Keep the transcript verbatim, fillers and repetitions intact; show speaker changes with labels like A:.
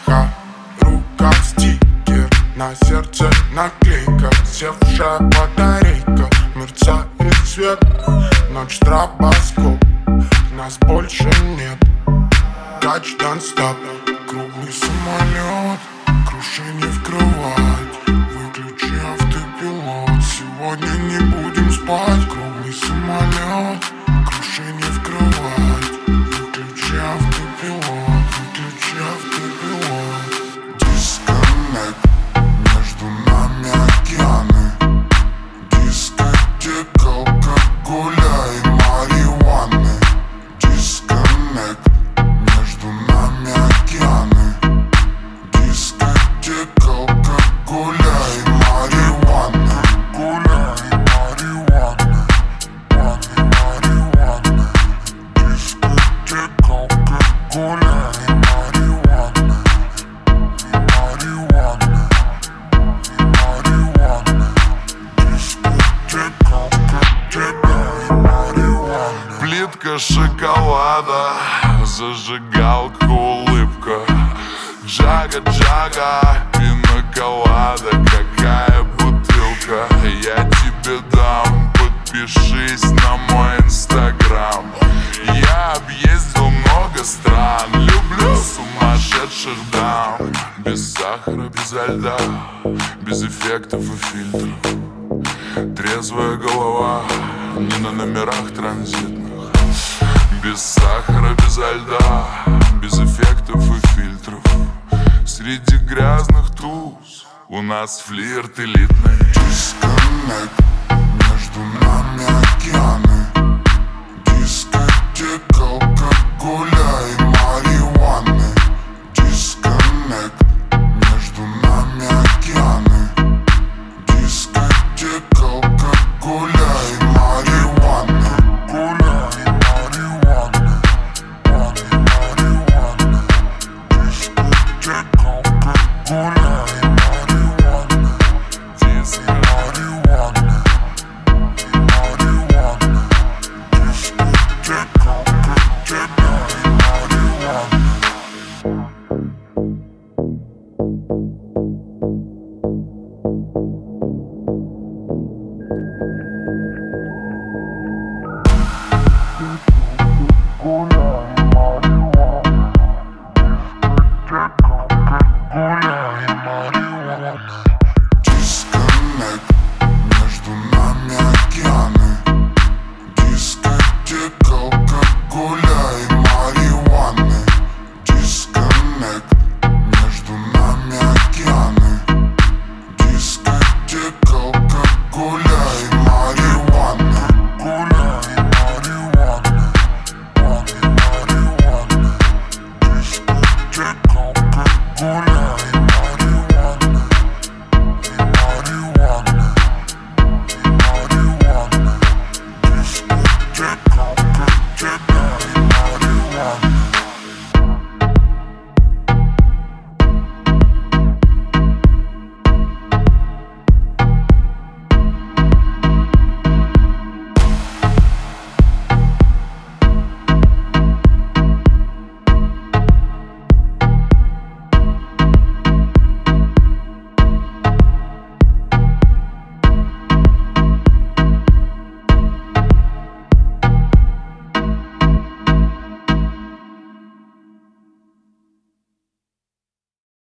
A: Ха, рука стикер, на сердце наклейка, севшая батарейка, мерцает свет, ночь стробоскоп, нас больше нет. Тач нон-стоп, круглый самолет, крушение в кровать, выключи автопилот. Сегодня не будем спать, круглый самолет, крушение в кровать, выключи автопилот, выключи автопилот. Дисконнект, между нами океаны, дискотека алкоголя и марихуаны. Дисконнект, между нами океаны, дискотека алкоголя и марихуаны. Алкоголя и марихуаны, мани, марихуаны. Дискотека алкоголя и марихуаны, марихуаны, марихуаны. Дискотека алкоголя и марихуаны.
B: Плитка шоколада, зажигалка, улыбка, джага-джага, пина-колада, какая бутылка. Я тебе дам, подпишись на мой инстаграм. Я объездил много стран, люблю сумасшедших дам. Без сахара, безо льда, без эффектов и фильтров. Трезвая голова, не на номерах транзитных. Без сахара, безо льда, без эффектов и фильтров. Среди грязных туз у нас флирт элитный.
A: Дисконнект, между нами океаны, дискотека алкоголя и марихуаны. Дисконнект, между нами океаны, дискотека алкоголя и марихуаны. Алкоголя и марихуаны, мани, марихуаны. Дискотека алкоголя и марихуаны.
B: Диско,
A: Марихуана, марихуана. Дискотека алкоголя и марихуана. Дисконнект, между нами океаны, дискотека алкоголя и марихуаны. Дисконнект, между нами океаны, дискотека алкоголя и марихуаны. Алкоголя и марихуаны, мани, марихуаны. Дискотека алкоголя и марихуаны.